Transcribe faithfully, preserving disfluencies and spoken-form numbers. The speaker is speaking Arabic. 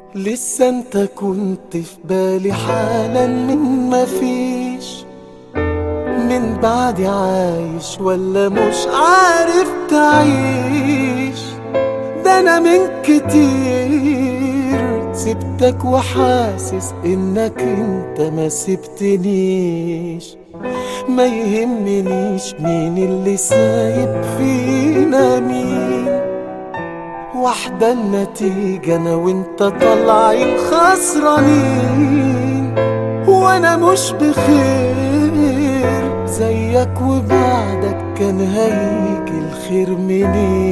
لسه انت كنت في بالي حالا من مفيش، من بعدي عايش ولا مش عارف تعيش؟ ده انا من كتير سبتك وحاسس انك انت ما سبتنيش. ما يهمنيش مين اللي سايب فينا مين، واحدة النتيجة انا وانت طالعين خسرانين. وانا مش بخير زيك وبعدك كان هيجي الخير منين؟